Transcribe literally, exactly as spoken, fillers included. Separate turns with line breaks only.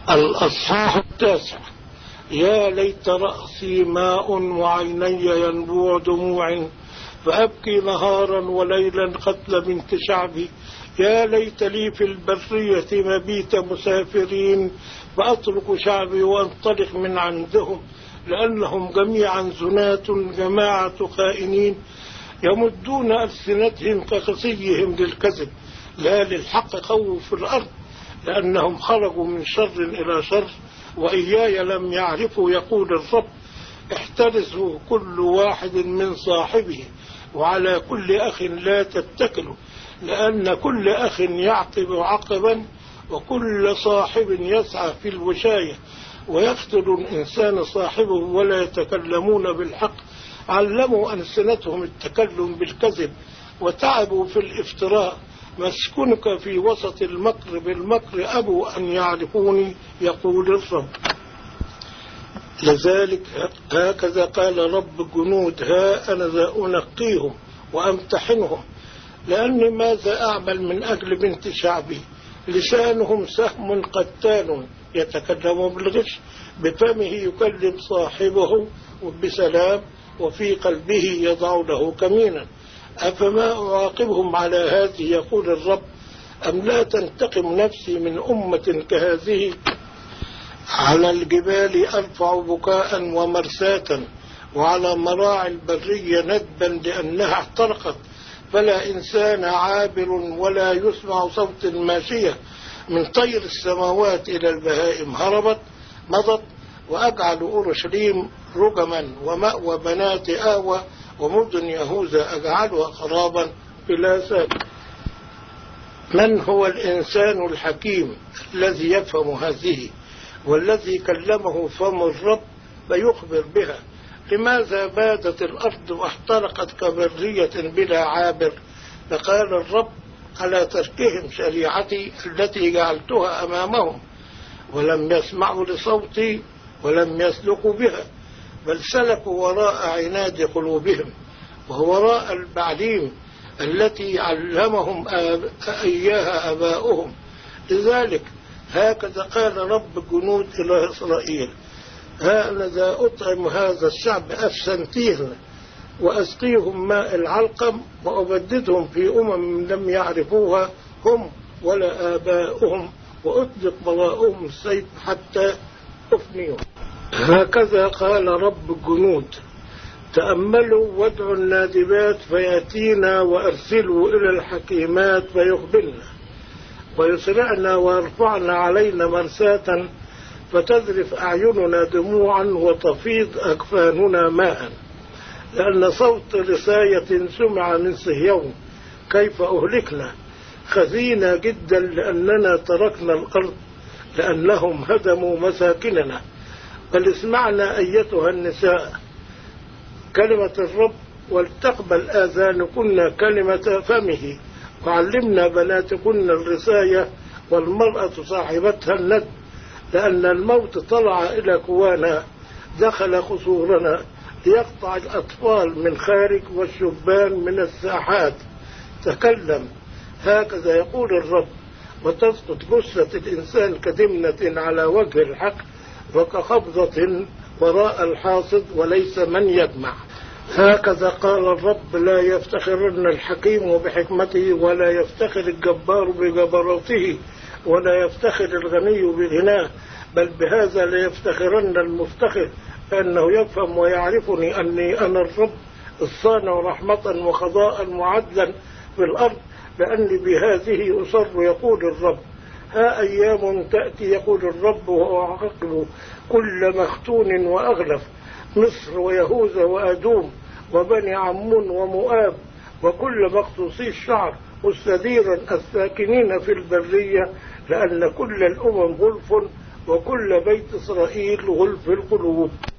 الأصحاح التاسع. يا ليت رأسي ماء وعيني ينبوع دموع فأبكي نهارا وليلا قتل بنت شعبي. يا ليت لي في البرية مبيت مسافرين فأترك شعبي وأنطلق من عندهم، لأنهم جميعا زنات جماعة خائنين يمدون ألسنتهم كخصيهم للكذب لا للحق قووا في الأرض، لأنهم خرجوا من شر إلى شر وإياي لم يعرفوا يقول الرب. احترسوا كل واحد من صاحبه وعلى كل أخ لا تتكلوا، لأن كل أخ يعقب عقبا وكل صاحب يسعى في الوشاية، ويقتل الإنسان صاحبه ولا يتكلمون بالحق. علموا ألسنتهم التكلم بالكذب وتعبوا في الافتراء. مسكنك في وسط المكر بالمكر أبوا أن يعرفوني يقول الرب. لذلك هكذا قال رب الجنود: ها أنا ذا أنقيهم وأمتحنهم، لأني ماذا أعمل من أجل بنت شعبي؟ لسانهم سهم قتال يتكلم بالغش، بفمه يكلم صاحبه بسلام وفي قلبه يضع له كمينا. أفما أعاقبهم على هذه يقول الرب؟ أم لا تنتقم نفسي من أمة كهذه؟ على الجبال أرفع بكاء ومرساة وعلى مراعي البرية ندبا لأنها احترقت، فلا إنسان عابر ولا يسمع صوت الماشية. من طير السماوات إلى البهائم هربت مضت، وأجعل أورشليم رجما ومأوى بنات آوى، ومدن يهوذا أجعلها خرابا بلا ساكن. من هو الإنسان الحكيم الذي يفهم هذه والذي كلمه فم الرب فيخبر بها؟ لماذا بادت الأرض واحترقت كبرية بلا عابر؟ فقال الرب: على تركهم شريعتي التي جعلتها أمامهم، ولم يسمعوا لصوتي ولم يسلكوا بها، بل سلكوا وراء عناد قلوبهم ووراء البعليم التي علمهم إياها آباؤهم. لذلك هكذا قال رب الجنود إلى إسرائيل: ها أنا ذا أطعم هذا الشعب أفسنتين وأسقيهم ماء العلقم وأبددهم في أمم لم يعرفوها هم ولا آباؤهم، وأطلق براءهم السيف حتى أفنيهم. هكذا قال رب الجنود: تأملوا وادعوا النادبات فيأتينا، وأرسلوا إلى الحكيمات فيخبرنا، ويسرعنا ويرفعنا علينا مرساة فتذرف أعيننا دموعا وتفيض أكفاننا ماء، لأن صوت رساية سمع من صهيون كيف أهلكنا. خزينا جدا لأننا تركنا الأرض، لأنهم هدموا مساكننا. بل اسمعنا أيتها النساء كلمة الرب، ولتقبل آذانكن كلمة فمه، وعلمنا بناتكن الرساية والمرأة صاحبتها الند، لأن الموت طلع إلى كوانا دخل قصورنا ليقطع الأطفال من خارج والشبان من الساحات. تكلم، هكذا يقول الرب: وتسقط جثة الإنسان كدمنة على وجه الحق وكخبضة وراء وراء وليس من يجمع. هكذا قال الرب: لا يفتخرن الحكيم بحكمته، ولا يفتخر الجبار بجبروته، ولا يفتخر الغني بغناه، بل بهذا لا يفتخرن المفتخر، فإنه يفهم ويعرفني أني أنا الرب الصانع رحمة وقضاء وعدلا في الأرض، لأني بهذه أصر يقول الرب. ها أيام تأتي يقول الرب وأعاقب كل مختون وأغلف، مصر ويهوذا وأدوم وبني عمون ومؤاب وكل مقصوصي الشعر مستديرا الساكنين في البرية، لأن كل الأمم غلف وكل بيت إسرائيل غلف القلوب.